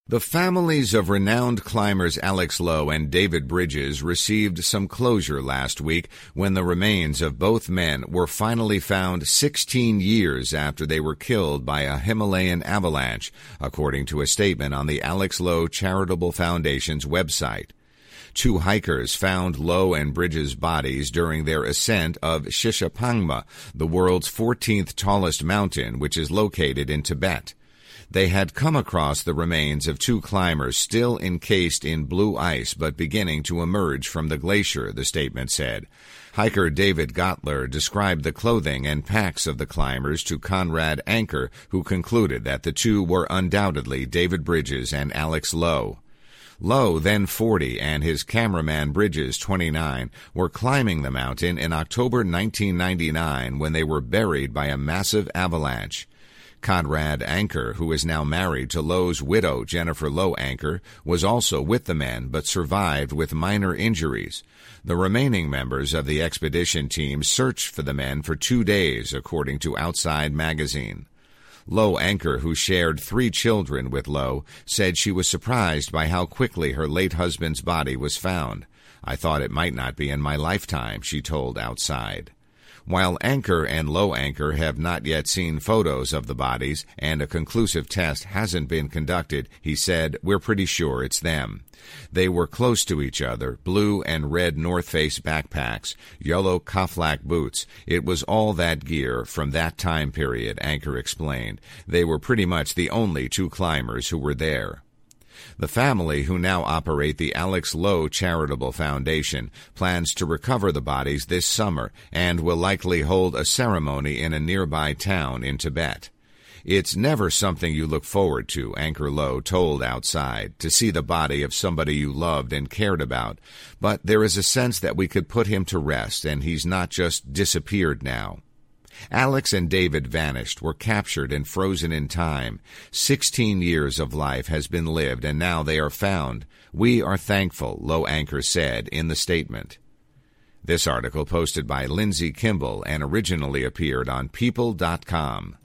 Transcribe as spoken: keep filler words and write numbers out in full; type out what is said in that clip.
The families of renowned climbers Alex Lowe and David Bridges received some closure last week when the remains of both men were finally found sixteen years after they were killed by a Himalayan avalanche, according to a statement on the Alex Lowe Charitable Foundation's website. Two hikers found Lowe and Bridges' bodies during their ascent of Shishapangma, the world's fourteenth tallest mountain, which is located in Tibet. They had come across the remains of two climbers still encased in blue ice but beginning to emerge from the glacier, the statement said. Hiker David Gottler described the clothing and packs of the climbers to Conrad Anker, who concluded that the two were undoubtedly David Bridges and Alex Lowe. Lowe, then forty, and his cameraman Bridges, twenty-nine, were climbing the mountain in October nineteen ninety-nine when they were buried by a massive avalanche. Conrad Anker, who is now married to Lowe's widow, Jennifer Lowe Anker, was also with the men but survived with minor injuries. The remaining members of the expedition team searched for the men for two days, according to Outside Magazine. Lowe Anker, who shared three children with Lowe, said she was surprised by how quickly her late husband's body was found. "I thought it might not be in my lifetime," she told Outside. While Anker and Lowe Anker have not yet seen photos of the bodies and a conclusive test hasn't been conducted, he said, "We're pretty sure it's them." They were close to each other, blue and red North Face backpacks, yellow Kaflak boots. It was all that gear from that time period, Anker explained. They were pretty much the only two climbers who were there. The family, who now operate the Alex Lowe Charitable Foundation, plans to recover the bodies this summer and will likely hold a ceremony in a nearby town in Tibet. "It's never something you look forward to," Anker Lowe told Outside, "to see the body of somebody you loved and cared about. But there is a sense that we could put him to rest, and he's not just disappeared now." Alex and David vanished, were captured and frozen in time. Sixteen years of life has been lived, and now they are found. "We are thankful," Lowe Anker said in the statement. This article, posted by Lindsay Kimball and originally appeared on People dot com.